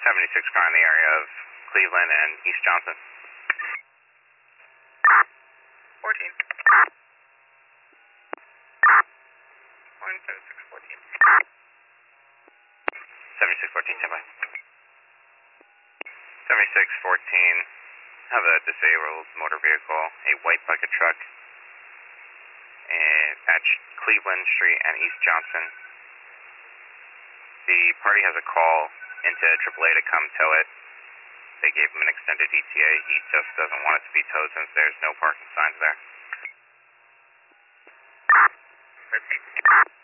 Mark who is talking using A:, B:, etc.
A: 76 car in the area of Cleveland and East Johnson.
B: 14. 17614.
A: 7614, stand by. 7614, have a disabled motor vehicle, a white bucket truck, at Cleveland Street and East Johnson. The party has a call into AAA to come tow it. They gave him an extended ETA. He just doesn't want it to be towed since there's no parking signs there.
B: 15.